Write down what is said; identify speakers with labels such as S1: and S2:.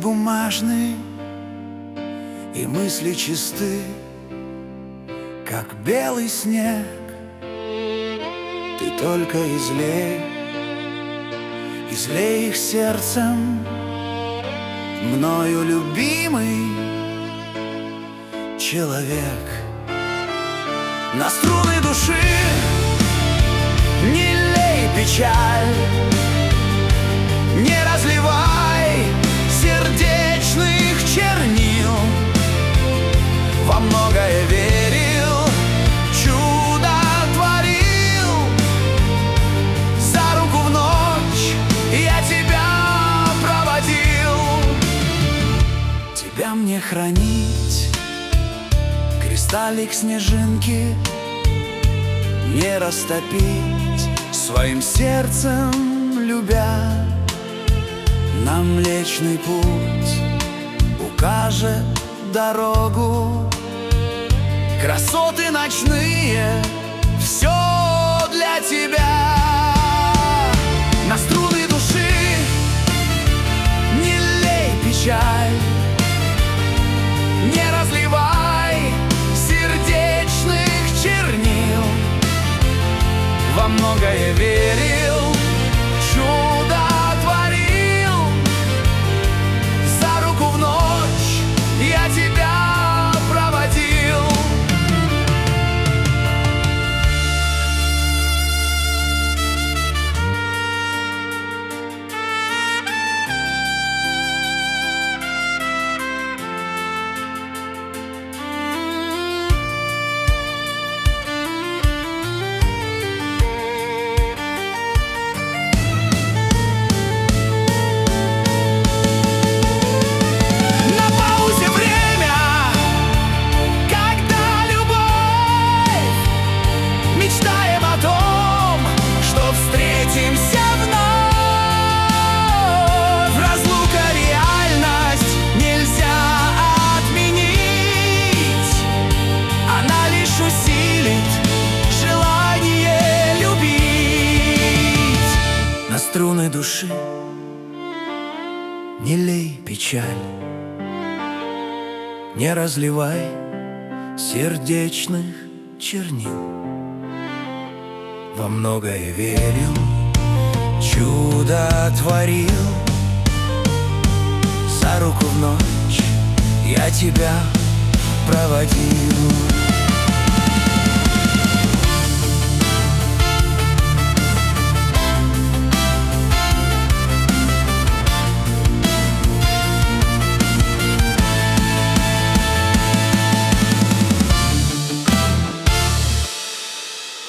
S1: бумажный, и мысли чисты, как белый снег. Ты только излей их сердцем, мною любимый человек. На струны души не лей печаль, не разливай сердечных чернил. Во многое верил, чудо творил, за руку в ночь я тебя проводил. Тебя мне хранить, кристаллик снежинки не растопить, своим сердцем любя. Нам Млечный Путь укажет дорогу, красоты ночные, все для тебя. На струны души не лей печаль, не разливай сердечных чернил. Во многое верил, чудо творил, за руку в ночь я тебя проводил. Струны души не лей печаль, не разливай сердечных чернил. Во многое верил, чудо творил, за руку в ночь я тебя проводил.